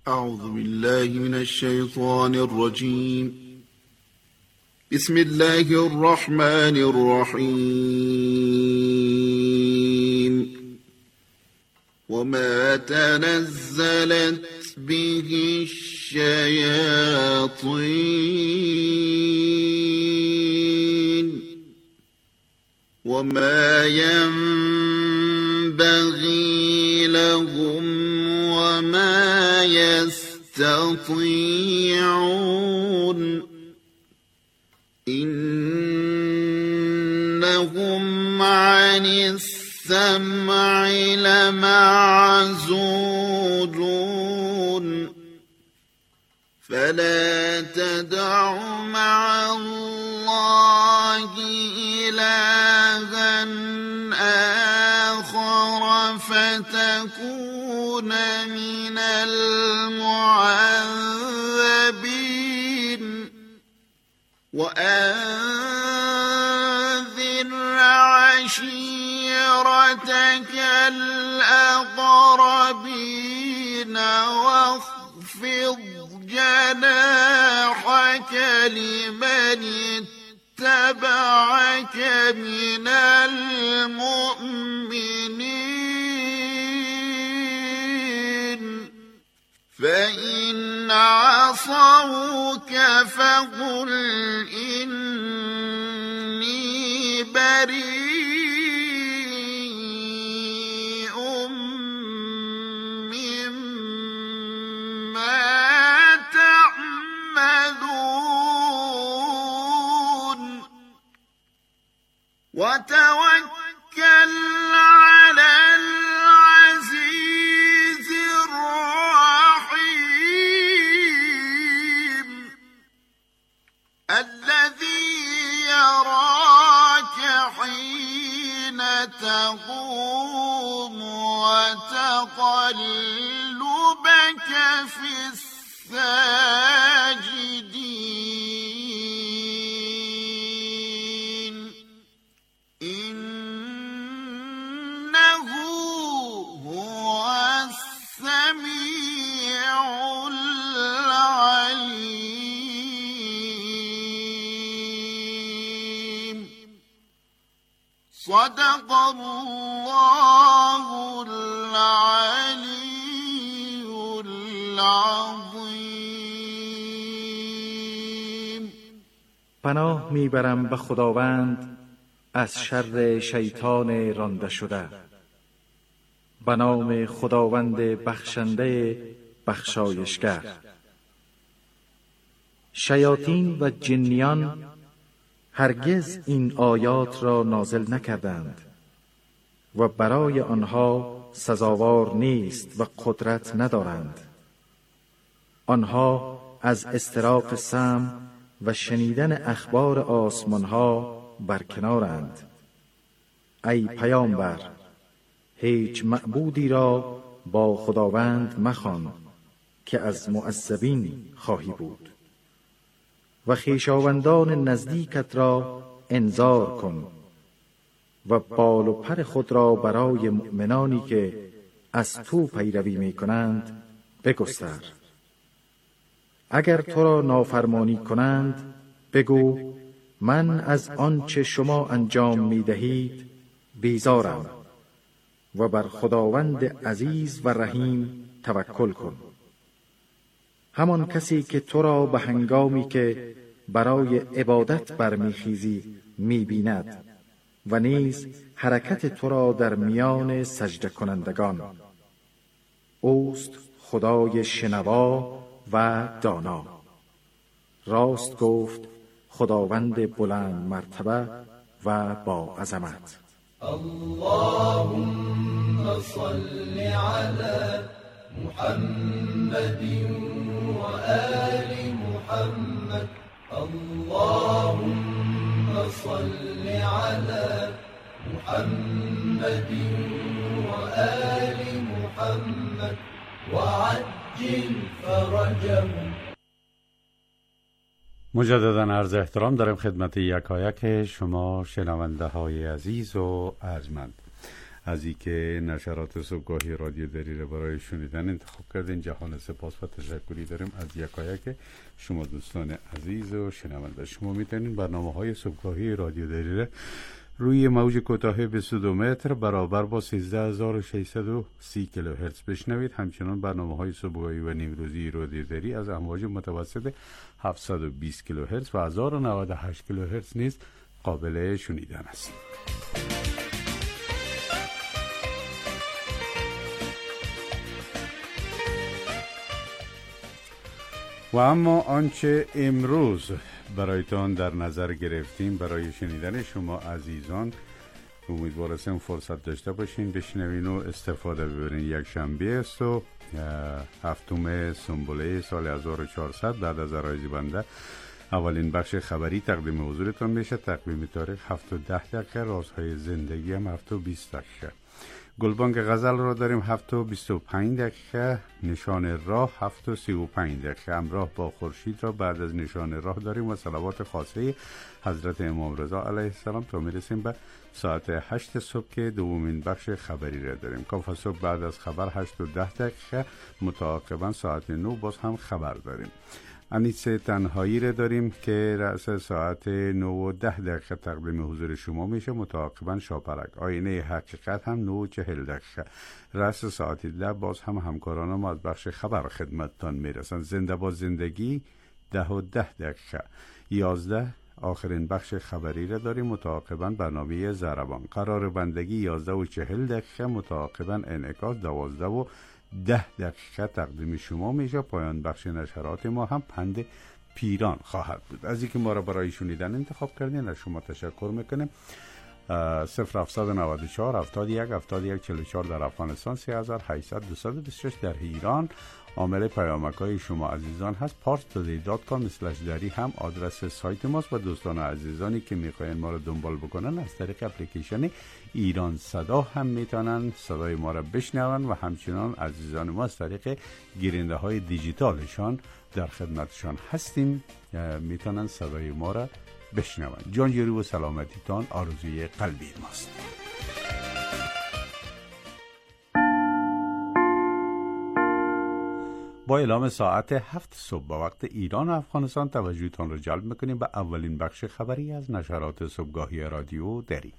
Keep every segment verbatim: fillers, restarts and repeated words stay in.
أعوذ بالله من الشيطان الرجيم. بسم الله الرحمن الرحيم. وما تنزلت به الشياطين وما ينبغي لهم وما يستطيعون إنهم عن السمع لمعزولون فلا تدع مع الله إلها آخر فتكون من المعذبين وأنذر عشيرتك الأقربين واخفض جناحك لمن اتبعك من المؤمنين فإن عصوك فقل إني بريء مما تعملون وتوكل على العزيز الرحيم الذي يراك حين تقوم وتقلبك في الساجدين إنه هو السميع العليم. صدق الله العلي العظيم. پناه میبرم به خداوند از شر شیطان رانده شده. به نام خداوند بخشنده بخشایشگر. شیاطین و جنیان هرگز این آیات را نازل نکردند و برای آنها سزاوار نیست و قدرت ندارند. آنها از استراق سمع و شنیدن اخبار آسمانها برکنارند. ای پیامبر، هیچ معبودی را با خداوند مخوان که از معذبین خواهی بود و خویشاوندان نزدیکت را انذار کن و بال و پر خود را برای مؤمنانی که از تو پیروی می کنند بگستر. اگر تو را نافرمانی کنند بگو من از آنچه شما انجام می دهید بیزارم و بر خداوند عزیز و رحیم توکل کن. همان کسی که تو را به هنگامی که برای عبادت برمیخیزی میبیند و نیز حرکت تو را در میان سجده کنندگان. اوست خدای شنوا و دانا. راست گفت خداوند بلند مرتبه و با عظمت. اللهم صل على محمد و آل محمد. اللهم صل على محمد و آل محمد و عجل فرجهم. مجددا عرض احترام دارم خدمت یکایک شما شنونده های عزیز و ارجمند. از اینکه نشرات صبحگاهی رادیو دری را برای شنیدن انتخاب کردین. جهان سپاس و تشکری داریم از یکایک شما دوستان عزیز و شنونده. شما میتونین برنامه‌های صبحگاهی رادیو دری را روی موج کوتاه بیست و دو متر برابر با سیزده هزار و ششصد و سی کیلوهرتز بشنوید. همچنان برنامه‌های صبحگاهی و نیمروزی رادیو دری از امواج متوسط هفتصد و بیست کیلوهرتز و هزار و نود و هشت کیلوهرتز نیز قابل شنیدن است. و اما آنچه امروز برایتان در نظر گرفتیم برای شنیدن شما عزیزان، امیدوار هستم فرصت داشته باشین بشنوین و استفاده ببرین. یک شنبه است و هفتم سنبله سال هزار و چهارصد بعد از عرایض بنده اولین بخش خبری تقدیم حضورتان میشه. تقویم تاریخ هفت و ده دقیقه، رازهای زندگی هم هفت و بیست دقیقه. گلبانگ غزل را داریم هفت و بیست و پنج دقیقه. نشان راه هفت و سی و پنج دقیقه. همراه با خورشید را بعد از نشان راه داریم و صلوات خاصه حضرت امام رضا علیه السلام تا میرسیم به ساعت هشت صبح که دومین بخش خبری را داریم. کاف صبح بعد از خبر هشت و ده دقیقه، متعاقبا ساعت نه باز هم خبر داریم. انیس تنهایی را داریم که رأس ساعت نه و ده دقیقه تقدیم حضور شما میشه. متعاقبا شاپرک. آینه حقیقت هم نه و چهل دقیقه. رأس ساعت ده باز هم همکاران ما از بخش خبر خدمتتان میرسن. زنده با زندگی ده و ده دقیقه. یازده آخرین بخش خبری را داریم. متعاقبا برنامه زربان. قرار بندگی یازده و چهل دقیقه. متعاقبا انعکاس دوازده و ده دقیقه تقدیم شما میشه. پایان بخش نشرات ما هم پند پیران خواهد بود. از اینکه ما را برای شنیدن انتخاب کردین از شما تشکر میکنیم. صفر هفتصد و نود و چهار هفتاد و یک هفتاد و یک چهل و چهار در افغانستان، سه هزار و هشتصد و دویست و بیست و شش در ایران. عامل پیامک‌های شما عزیزان هست. پارس تودی دات کام اسلش دری هم آدرس سایت ماست و دوستان عزیزانی که میخواین ما رو دنبال بکنن از طریق اپلیکیشن ایران صدا هم میتونن صدای ما رو بشنون و همچنان عزیزان ما از طریق گیرنده های دیجیتالشان در خدمتشان هستیم، میتونن صدای ما رو بشنون. جانجوری و سلامتیتان آرزوی قلبی ماست. با اعلام ساعت هفت صبح با وقت ایران و افغانستان توجهتان را جلب میکنیم به اولین بخش خبری از نشرات صبحگاهی رادیو دری.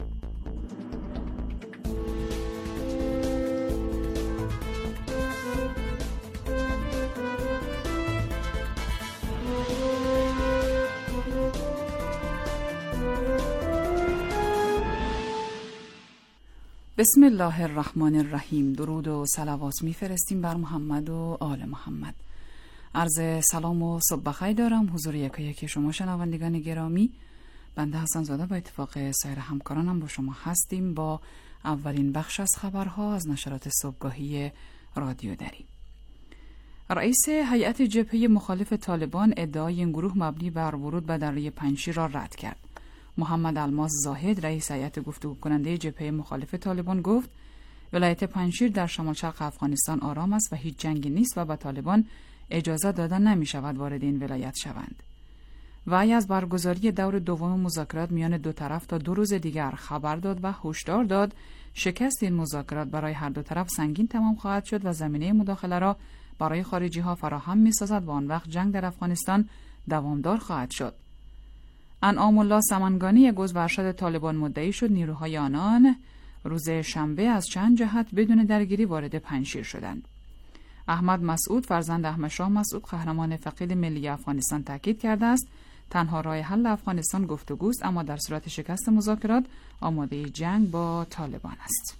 بسم الله الرحمن الرحیم. درود و صلوات میفرستیم بر محمد و آل محمد. عرض سلام و صبح بخیر دارم حضور یکی یکی شما شنوندگان گرامی. بنده حسن زاده با اتفاق سایر همکارانم با شما هستیم با اولین بخش از خبرها از نشرات صبحگاهی رادیو دری. رئیس هیئت جبهه مخالف طالبان ادعای این گروه مبنی بر ورود به دره پنجشیر را رد کرد. محمد الماس زاهد رئیس هیئت گفتگو کننده جبهه مخالف طالبان گفت ولایت پنجشیر در شمال شرق افغانستان آرام است و هیچ جنگی نیست و به طالبان اجازه داده نمی شود وارد این ولایت شوند. وی از برگزاری دور دوم مذاکرات میان دو طرف تا دو روز دیگر خبر داد و هشدار داد شکست این مذاکرات برای هر دو طرف سنگین تمام خواهد شد و زمینه مداخله را برای خارجی ها فراهم می سازد و آن وقت جنگ در افغانستان دوامدار خواهد شد. انعام الله سمنگانی یک عضو ارشد طالبان مدعی شد نیروهای آنان روز شنبه از چند جهت بدون درگیری وارد پنجشیر شدند. احمد مسعود فرزند احمد شاه مسعود قهرمان فقید ملی افغانستان تاکید کرده است تنها راه حل افغانستان گفتگوست، اما در صورت شکست مذاکرات آماده جنگ با طالبان است.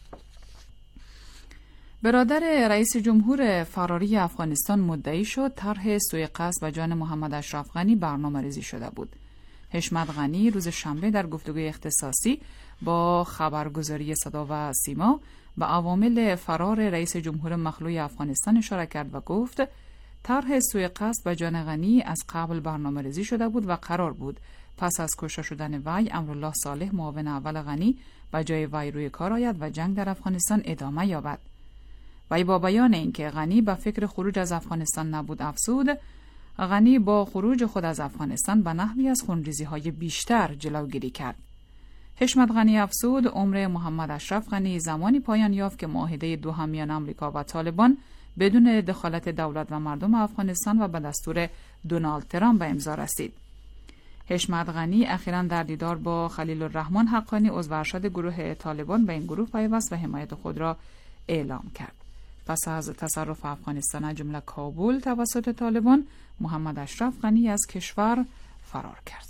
برادر رئیس جمهور فراری افغانستان مدعی شد طرح سوءقصد و جان محمد اشرف غنی برنامه‌ریزی شده بود. حشمت غنی روز شنبه در گفتگوی اختصاصی با خبرگزاری صدا و سیما به عوامل فرار رئیس جمهور مخلوع افغانستان اشاره کرد و گفت طرح سوءقصد و جان غنی از قبل برنامه‌ریزی شده بود و قرار بود پس از کشته شدن وی امرالله صالح معاون اول غنی به جای وی روی کار آید و جنگ در افغانستان ادامه یابد. وی با بیان اینکه غنی به فکر خروج از افغانستان نبود افزود غنی با خروج خود از افغانستان به نحوی از خونریزی‌های بیشتر جلوگیری کرد. حشمت غنی افزود عمر محمد اشرف غنی زمانی پایان یافت که معاهده دوحه میان آمریکا و طالبان بدون دخالت دولت و مردم افغانستان و به دستور دونالد ترامپ به امضا رسید. حشمت غنی اخیراً در دیدار با خلیل الرحمن حقانی عضو ارشد گروه طالبان به این گروه پیوست و حمایت خود را اعلام کرد. پس از تصرف افغانستان از جمله کابل توسط طالبان، محمد اشرف غنی از کشور فرار کرد.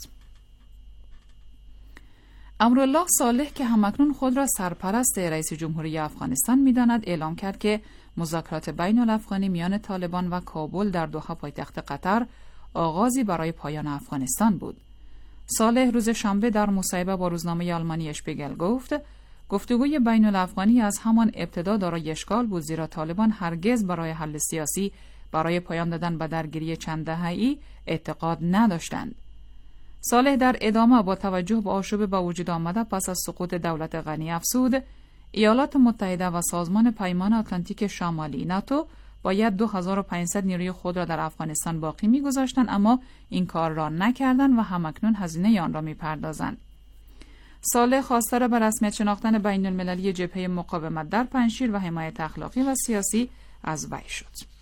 امرالله صالح که همکنون خود را سرپرست رئیس جمهوری افغانستان می‌داند، اعلام کرد که مذاکرات بین الافغانی میان طالبان و کابل در دوحه پایتخت قطر آغازی برای پایان افغانستان بود. صالح روز شنبه در مصاحبه با روزنامه آلمانی اشپیگل گفت گفتگوی بین الافغانی از همان ابتدا دارای اشکال بود، زیرا طالبان هرگز برای حل سیاسی برای پایان دادن به درگیری چند دهه‌ای اعتقاد نداشتند. صالح در ادامه با توجه به آشوب به وجود آمده پس از سقوط دولت غنی افزود ایالات متحده و سازمان پیمان اتلانتیک شمالی ناتو باید دو هزار و پانصد نیروی خود را در افغانستان باقی می‌گذاشتند، اما این کار را نکردند و همکنون هزینه آن را می‌پردازند. صالح خواستار به رسمیت شناختن بین المللی جبهه مقاومت در پنجشیر و حمایت اخلاقی و سیاسی از وی شد.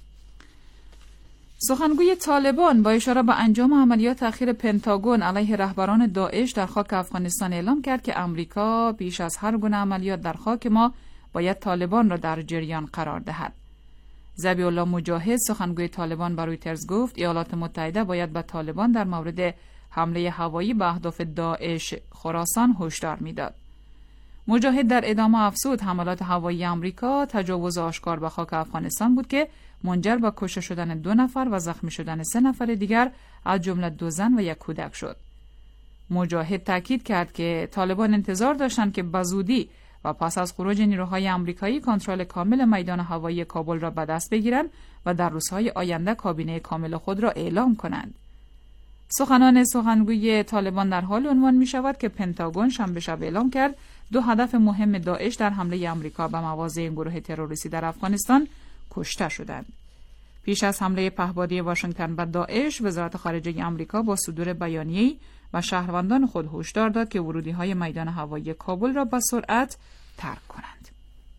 سخنگوی طالبان با اشاره به انجام عملیات اخیر پنتاگون علیه رهبران داعش در خاک افغانستان اعلام کرد که امریکا پیش از هر گونه عملیات در خاک ما باید طالبان را در جریان قرار دهد. ذبیح الله مجاهد سخنگوی طالبان به رویترز گفت ایالات متحده باید به طالبان در مورد حمله هوایی به اهداف داعش خراسان هشدار میداد. مجاهد در ادامه افزود حملات هوایی آمریکا تجاوز آشکار به خاک افغانستان بود که منجر به کشته شدن دو نفر و زخمی شدن سه نفر دیگر از جمله دو زن و یک کودک شد. مجاهد تاکید کرد که طالبان انتظار داشتند که بزودی و پس از خروج نیروهای آمریکایی کنترل کامل میدان هوایی کابل را به دست بگیرند و در روزهای آینده کابینه کامل خود را اعلام کنند. سخنان سخنگوی طالبان در حال عنوان می شود که پنتاگون شنبه شب اعلام کرد دو هدف مهم داعش در حمله آمریکا به مواضع این گروه تروریستی در افغانستان کشته شدند. پیش از حمله پهپادی واشنگتن به داعش، وزارت خارجه آمریکا با صدور بیانیه‌ای و شهروندان خود هشدار داد که ورودی‌های میدان هوایی کابل را به سرعت ترک کنند.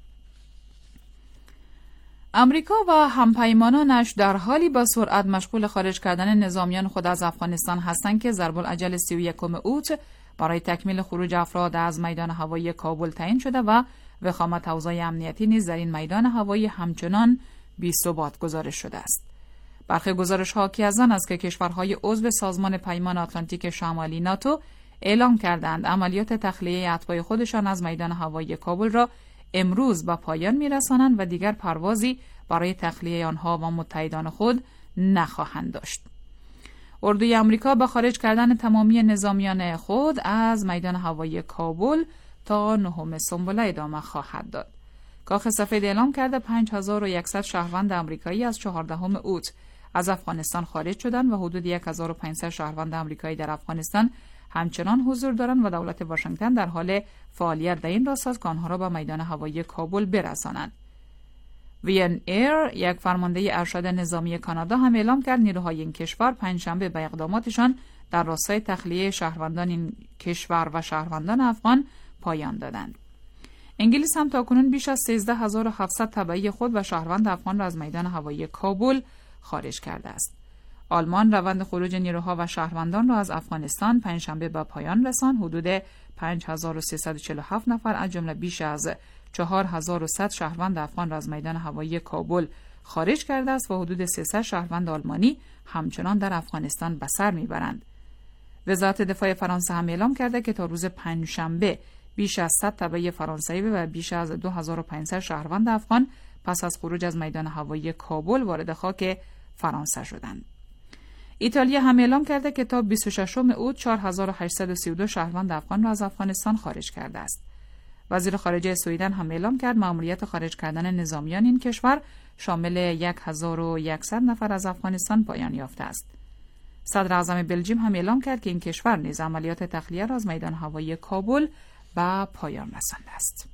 امریکا و همپیمانانش در حالی با سرعت مشغول خارج کردن نظامیان خود از افغانستان هستند که ضرب الاجل سی و یکم اوت برای تکمیل خروج افراد از میدان هوایی کابل تعیین شده و وخامت اوضاع امنیتی نیز در این میدان هوایی همچنان بی‌ثبات گزارش شده است. برخی گزارش‌ها حاکی از آن است که کشورهای عضو سازمان پیمان اتلانتیک شمالی ناتو اعلام کردند عملیات تخلیه اتباع خودشان از میدان هوایی کابل را امروز به پایان می‌رسانند و دیگر پروازی برای تخلیه آنها و متحدان خود نخواهند داشت. اردوی آمریکا با خارج کردن تمامی نظامیان خود از میدان هوایی کابل تا نهم سنبله ادامه خواهد داد. کاخ سفید اعلام کرده پنج هزار و صد شهروند آمریکایی از چهاردهم اوت از افغانستان خارج شدند و حدود یک هزار و پانصد شهروند آمریکایی در افغانستان همچنان حضور دارند و دولت واشنگتن در حال فعالیت در این راستا است که آنها را به میدان هوایی کابل برسانند. وین ایر، یک فرمانده ارشد نظامی کانادا، هم اعلام کرد نیروهای این کشور پنجشنبه به اقداماتشان در راستای تخلیه شهروندان این کشور و شهروندان افغان پایان دادند. انگلیس هم تاکنون بیش از سیزده هزار و هفتصد تبعی خود و شهروند افغان را از میدان هوایی کابل خارج کرده است. آلمان روند خروج نیروها و شهروندان را از افغانستان پنجشنبه به پایان رساند. حدود پنج هزار و سیصد و چهل و هفت نفر از جمله بیش از چهار هزار و صد شهروند افغان را از میدان هوایی کابل خارج کرده است و حدود سیصد شهروند آلمانی همچنان در افغانستان به سر میبرند. وزارت دفاع فرانسه هم اعلام کرده که تا روز پنجشنبه بیش از صد تبعی فرانسوی و بیش از دو هزار و پانصد شهروند افغان پس از خروج از میدان هوایی کابل وارد خاک فرانسه شدند. ایتالیا هم اعلام کرده که تا بیست و ششم اوت چهار هزار و هشتصد و سی و دو شهروند افغان را از افغانستان خارج کرده است. وزیر خارجه سوئیدن هم اعلام کرد مأموریت خارج کردن نظامیان این کشور شامل یک هزار و صد نفر از افغانستان پایان یافته است. صدر اعظم بلژیم هم اعلام کرد که این کشور نیز عملیات تخلیه را از میدان هوایی کابل به پایان رسانده است.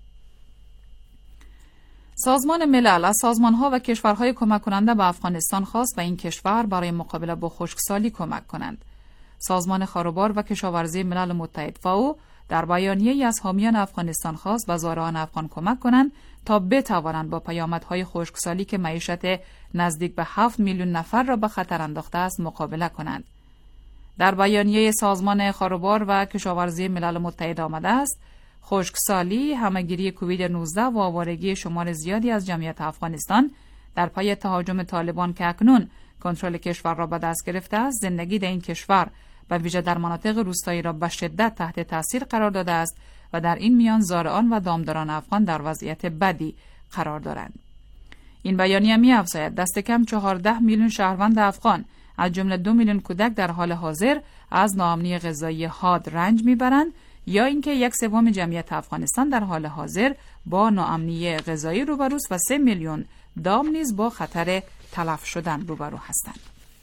سازمان ملل از سازمان‌ها و کشورهای کمک کننده به افغانستان خواست و این کشور برای مقابله با خشکسالی کمک کنند. سازمان خاروبار و کشاورزی ملل متحد فاو در بیانیه‌ای از حامیان افغانستان خواست بازاران افغان کمک کنند تا بتوانند با پیامدهای خشکسالی که معیشت نزدیک به هفت میلیون نفر را به خطر انداخته است مقابله کنند. در بیانیه سازمان خاروبار و کشاورزی ملل متحد آمده است خشکسالی، همه‌گیری کووید نوزده و آوارگی شمار زیادی از جمعیت افغانستان در پای تهاجم طالبان که اکنون کنترل کشور را به دست گرفته است، زندگی در این کشور و ویژه در مناطق روستایی را به شدت تحت تاثیر قرار داده است و در این میان زارعان و دامداران افغان در وضعیت بدی قرار دارند. این بیانیه می‌افزاید دست کم چهارده میلیون شهروند افغان از جمله دو میلیون کودک در حال حاضر از ناامنی غذایی حاد رنج میبرند یا اینکه یک سوم جمعیت افغانستان در حال حاضر با ناامنی غذایی روبروست و سه میلیون دام نیز با خطر تلف شدن روبرو هستند.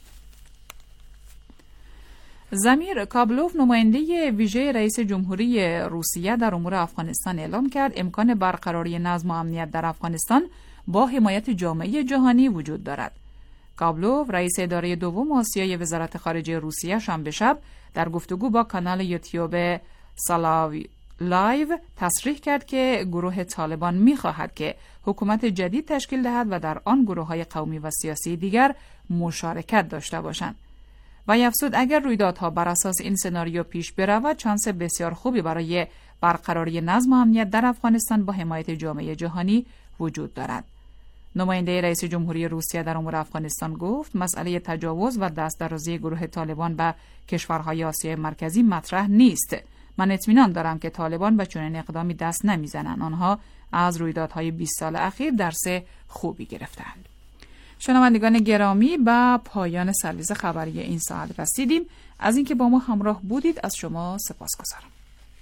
زمیر کابلوف، نماینده ویژه رئیس جمهوری روسیه در امور افغانستان، اعلام کرد امکان برقراری نظم و امنیت در افغانستان با حمایت جامعه جهانی وجود دارد. کابلوف، رئیس اداره دوم آسیای وزارت خارجه روسیه، شنبه شب در گفتگو با کانال یوتیوب سالاوی لایو تصریح کرد که گروه طالبان می‌خواهد که حکومت جدید تشکیل دهد و در آن گروه‌های قومی و سیاسی دیگر مشارکت داشته باشند. و افزود اگر رویدادها بر اساس این سناریو پیش برود، شانس بسیار خوبی برای برقراری نظم و امنیت در افغانستان با حمایت جامعه جهانی وجود دارد. نماینده رئیس جمهوری روسیه در امور افغانستان گفت مسئله تجاوز و دست‌درازی گروه طالبان به کشورهای آسیای مرکزی مطرح نیست. من اطمینان دارم که طالبان به چنین اقدامی دست نمیزنند. آنها از رویدادهای بیست سال اخیر درس خوبی گرفتند. شنوندگان گرامی، به پایان سرویس خبری این ساعت رسیدیم. از اینکه با ما همراه بودید از شما سپاسگزارم.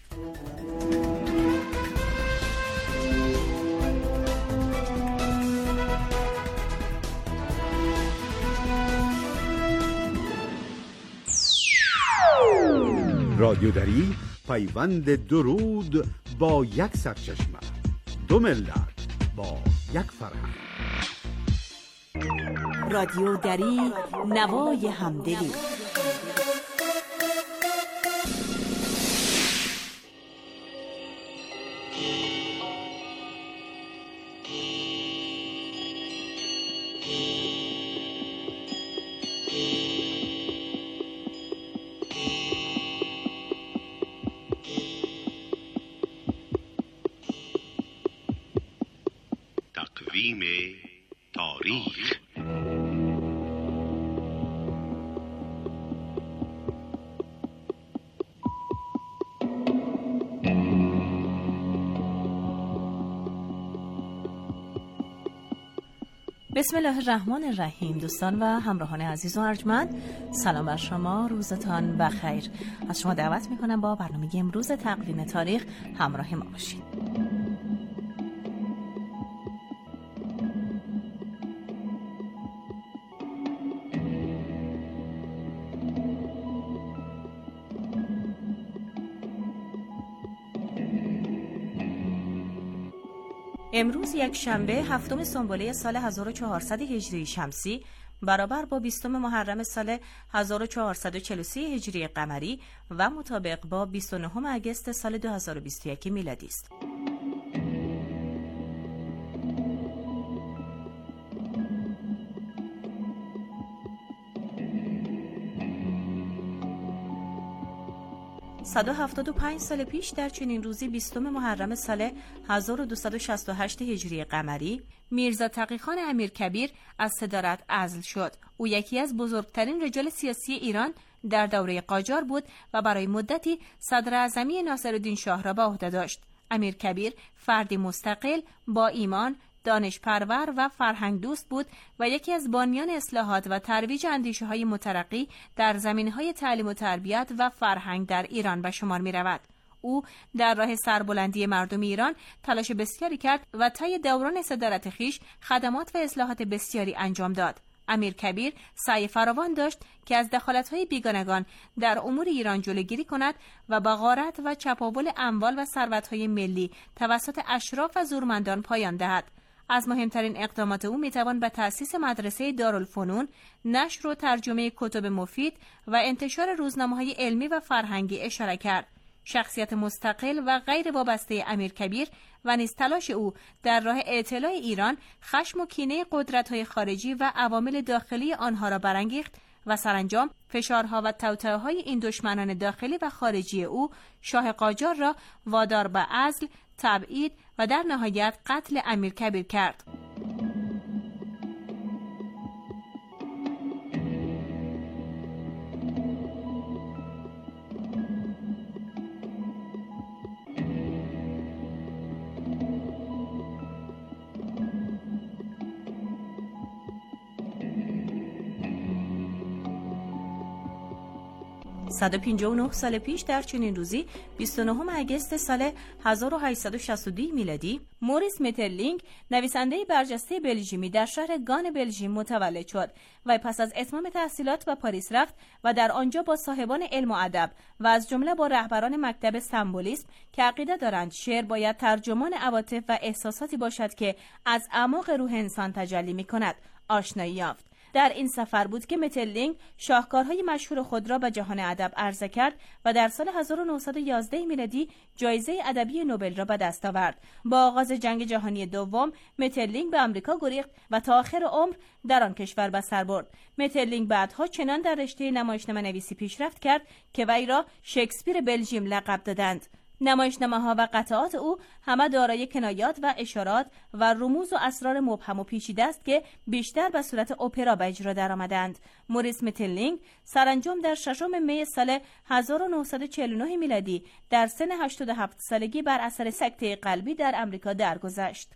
رادیودری، پیوند درود با یک سرچشمه، دو ملت با یک فرهنگ. رادیودری، نوای همدلی. تقویم تاریخ. بسم الله الرحمن الرحیم. دوستان و همراهان عزیز و ارجمند، سلام بر شما، روزتان بخیر. از شما دعوت میکنم با برنامه امروز تقویم تاریخ همراه ما باشید. امروز یک شنبه هفتم سنبله سال هزار و چهارصد هجری شمسی برابر با بیستم محرم سال هزار و چهارصد و چهل و سه هجری قمری و مطابق با بیست و نهم اگست سال دو هزار و بیست و یک میلادی است. صد و هفتاد و پنج سال پیش در چنین روزی بیستم محرم سال هزار و دویست و شصت و هشت هجری قمری میرزا تقی‌خان امیرکبیر از صدارت عزل شد. او یکی از بزرگترین رجال سیاسی ایران در دوره قاجار بود و برای مدتی صدر اعظمی ناصرالدین شاه را به عهده داشت. امیرکبیر فردی مستقل با ایمان، دانش پرور و فرهنگ دوست بود و یکی از بانیان اصلاحات و ترویج اندیشه‌های مترقی در زمینه‌های تعلیم و تربیت و فرهنگ در ایران به شمار می‌رود. او در راه سربلندی مردم ایران تلاش بسیاری کرد و طی دوران صدارت خویش خدمات و اصلاحات بسیاری انجام داد. امیرکبیر سعی فراوان داشت که از دخالت‌های بیگانگان در امور ایران جلوگیری کند و با غارت و چپاول اموال و ثروت‌های ملی توسط اشراف و زورمندان پایان دهد. از مهمترین اقدامات او میتوان به تأسیس مدرسه دارالفنون، نشر و ترجمه کتب مفید و انتشار روزنامه‌های علمی و فرهنگی اشاره کرد. شخصیت مستقل و غیر وابسته امیرکبیر و نیز تلاش او در راه اعتلاع ایران خشم و کینه قدرت‌های خارجی و عوامل داخلی آنها را برانگیخت و سرانجام فشارها و توطئه‌های این دشمنان داخلی و خارجی او شاه قاجار را وادار به عزل، تبعید و در نهایت قتل امیرکبیر کرد. صد و پنجاه و نه سال پیش در چنین روزی بیست و نهم اگست سال هزار و هشتصد و شصت و دو میلادی موریس مترلینگ نویسنده برجسته بلژیمی در شهر گان بلژیم متولد شد و پس از اتمام تحصیلات به پاریس رفت و در آنجا با صاحبان علم و ادب و از جمله با رهبران مکتب سمبولیسم که عقیده دارند شعر باید ترجمان عواطف و احساساتی باشد که از اعماق روح انسان تجلی می‌کند آشنایی یافت. در این سفر بود که مترلینگ شاهکارهای مشهور خود را به جهان ادب عرضه کرد و در سال هزار و نهصد و یازده میلادی جایزه ادبی نوبل را به دست آورد. با آغاز جنگ جهانی دوم مترلینگ به آمریکا گریخت و تا آخر عمر در آن کشور به سر برد. مترلینگ بعدها چنان در رشته نمایشنامه نویسی پیشرفت کرد که وی را شکسپیر بلژیم لقب دادند. نمایشنامه‌ها و قطعات او همه دارای کنایات و اشارات و رموز و اسرار مبهم و پیچیده است که بیشتر به صورت اپرا به اجرا درآمدند. موریس مترلینگ سرانجام در ششم می سال هزار و نهصد و چهل و نه میلادی در سن هشتاد و هفت سالگی بر اثر سکته قلبی در امریکا درگذشت.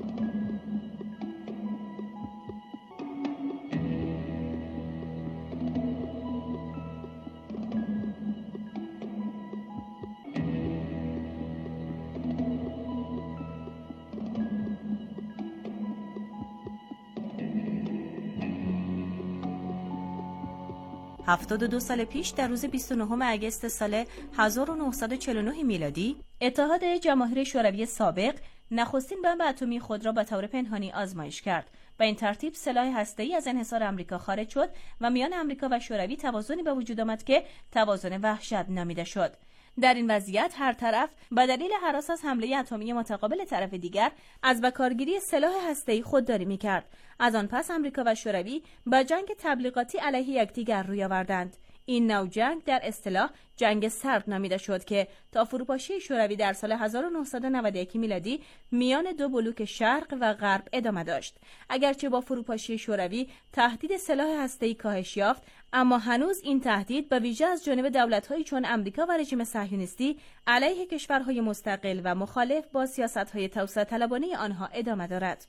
هفتاد و دو سال پیش در روز بیست و نهم اگست سال هزار و نهصد و چهل و نه میلادی اتحاد جماهیر شوروی سابق نخستین بمب اتمی خود را به طور پنهانی آزمایش کرد. به این ترتیب سلاح هسته‌ای از انحصار آمریکا خارج شد و میان آمریکا و شوروی توازنی به وجود آمد که توازن وحشت نامیده شد. در این وضعیت هر طرف به دلیل هراس از حمله اتمی متقابل طرف دیگر از بکارگیری سلاح هسته‌ای خودداری می‌کرد. از آن پس آمریکا و شوروی به جنگ تبلیغاتی علیه یکدیگر روی آوردند. این نوع جنگ در اصطلاح جنگ سرد نامیده شد که تا فروپاشی شوروی در سال هزار و نهصد و نود و یک میلادی میان دو بلوک شرق و غرب ادامه داشت. اگرچه با فروپاشی شوروی تهدید سلاح هسته‌ای کاهش یافت، اما هنوز این تهدید به ویژه از جانب دولت‌هایی چون آمریکا و رژیم صهیونیستی علیه کشورهای مستقل و مخالف با سیاست‌های توسعه طلبانه آنها ادامه دارد.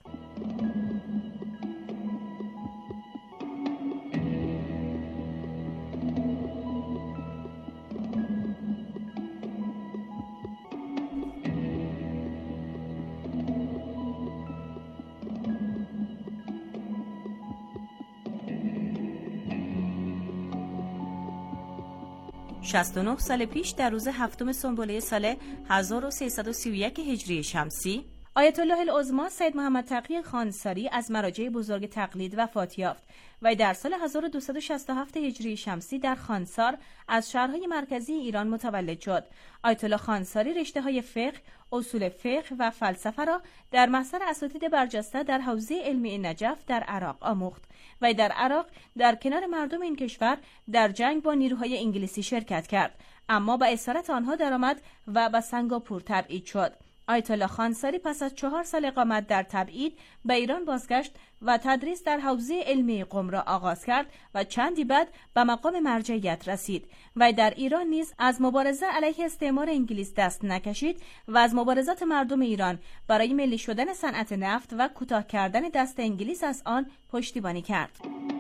شصت و نه سال پیش در روز هفتم سنبله سال هزار و سیصد و سی و یک هجری شمسی آیت الله العظما سید محمد تقی خانساری از مراجع بزرگ تقلید وفات یافت و در سال هزار و دویست و شصت و هفت هجری شمسی در خانسار از شهرهای مرکزی ایران متولد شد. آیت الله خانساری رشته‌های فقه، اصول فقه و فلسفه را در محضر اساتید برجسته در حوزه علمی نجف در عراق آموخت و در عراق در کنار مردم این کشور در جنگ با نیروهای انگلیسی شرکت کرد، اما به اسارت آنها درآمد و به سنگاپور تبعید شد. آیت الله خانساری پس از چهار سال اقامت در تبعید به ایران بازگشت و تدریس در حوزه علمی قم را آغاز کرد و چندی بعد به مقام مرجعیت رسید و در ایران نیز از مبارزه علیه استعمار انگلیس دست نکشید و از مبارزات مردم ایران برای ملی شدن صنعت نفت و کوتاه کردن دست انگلیس از آن پشتیبانی کرد.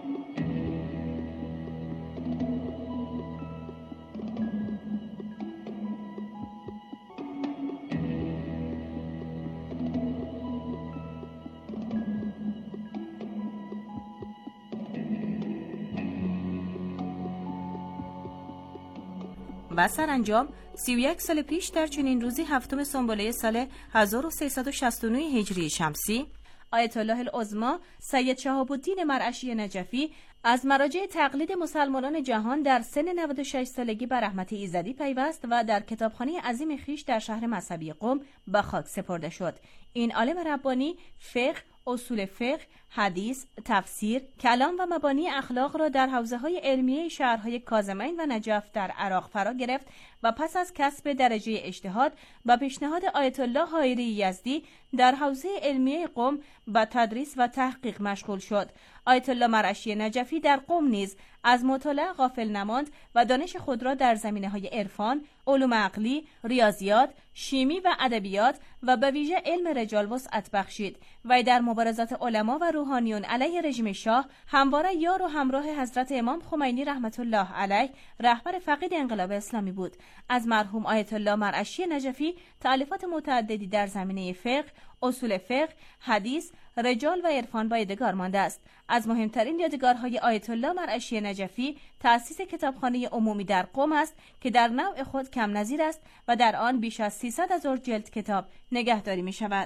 و سرانجام سی و یک سال پیش در چنین روزی هفتم سنبله سال هزار و سیصد و شصت و نه هجری شمسی آیت الله العظما سید شهاب الدین مرعشی نجفی از مراجع تقلید مسلمانان جهان در سن نود و شش سالگی به رحمت ایزدی پیوست و در کتابخانه عظیم خیش در شهر مذهبی قم به خاک سپرده شد. این عالم ربانی فقه، اصول فقه، حدیث، تفسیر، کلام و مبانی اخلاق را در حوزه‌های علمیه شهرهای کاظمین و نجف در عراق فرا گرفت و پس از کسب درجه اجتهاد و پیشنهاد آیت الله حایری یزدی در حوزه علمیه قم به تدریس و تحقیق مشغول شد. آیت الله مرعشی نجفی در قم نیز از مطالعه غافل نماند و دانش خود را در زمینه‌های عرفان، علوم عقلی، ریاضیات، شیمی و ادبیات و به ویژه علم رجال وسعت بخشید. و در مبارزات علما و روحانیون علیه رژیم شاه همواره یار و همراه حضرت امام خمینی رحمت الله علیه رهبر فقید انقلاب اسلامی بود. از مرحوم آیت الله مرعشی نجفی تألیفات متعددی در زمینه فقه، اصول فقه، حدیث، رجال و عرفان با یادگار مانده است. از مهمترین یادگارهای آیت الله مرعشی نجفی تأسیس کتابخانه عمومی در قم است که در نوع خود کم نظیر است و در آن بیش از سیصد هزار جلد کتاب نگهداری می شود.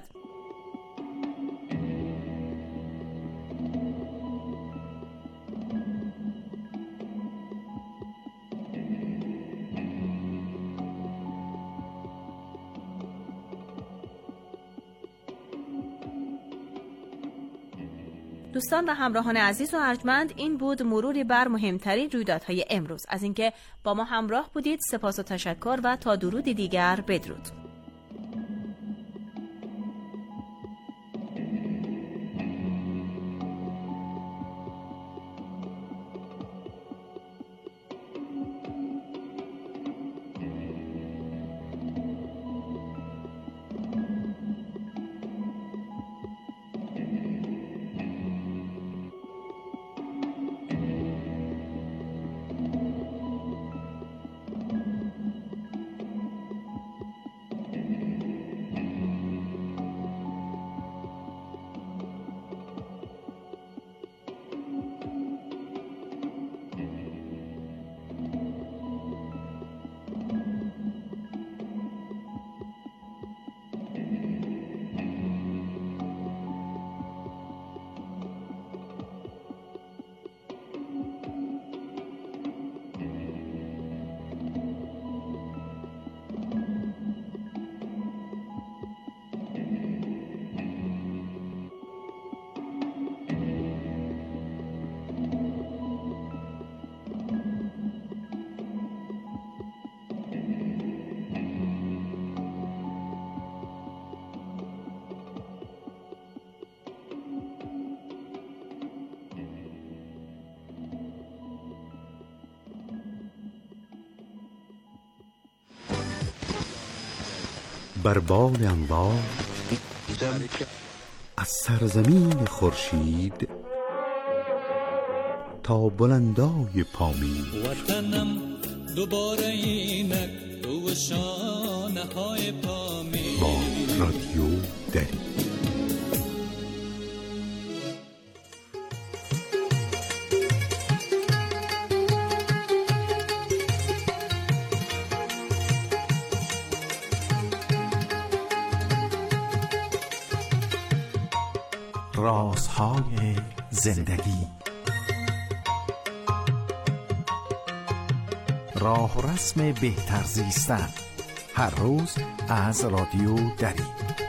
دوستان و همراهان عزیز و ارجمند، این بود مروری بر مهمترین رویدادهای امروز. از اینکه با ما همراه بودید سپاس و تشکر و تا درودی دیگر بدرود. بر بال انوار از سرزمین خورشید تا بلندای پامین، وطنم دوباره اینک تو شانه های پامین با رادیو دری. رازهای زندگی، راه و رسم بهتر زیستن، هر روز از رادیو دری.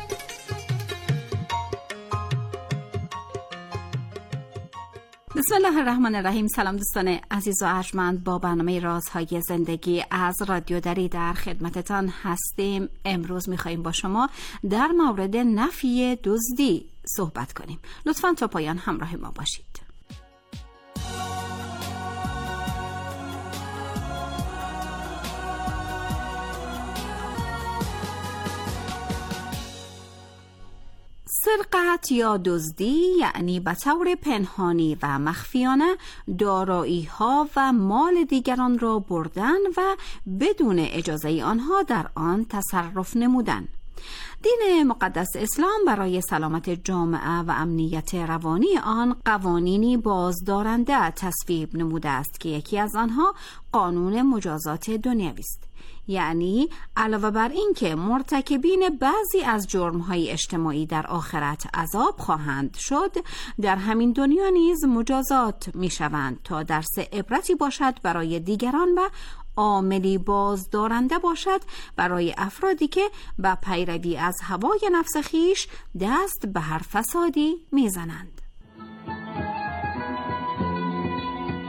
بسم الله الرحمن الرحیم. سلام دوستان عزیز و ارجمند، با برنامه رازهای زندگی از رادیو دری در خدمتتان هستیم. امروز میخواییم با شما در مورد نفی دزدی صحبت کنیم. لطفاً تا پایان همراه ما باشید. سرقت یا دزدی یعنی به طور پنهانی و مخفیانه دارایی‌ها و مال دیگران را بردن و بدون اجازه آنها در آن تصرف نمودن. دین مقدس اسلام برای سلامت جامعه و امنیت روانی آن قوانینی بازدارنده تصویب نموده است که یکی از آنها قانون مجازات دنیوی است. یعنی علاوه بر این که مرتکبین بعضی از جرم‌های اجتماعی در آخرت عذاب خواهند شد، در همین دنیا نیز مجازات می‌شوند تا درس عبرتی باشد برای دیگران و عاملی بازدارنده باشد برای افرادی که با پیروی از هوای نفس خیش دست به هر فسادی میزنند.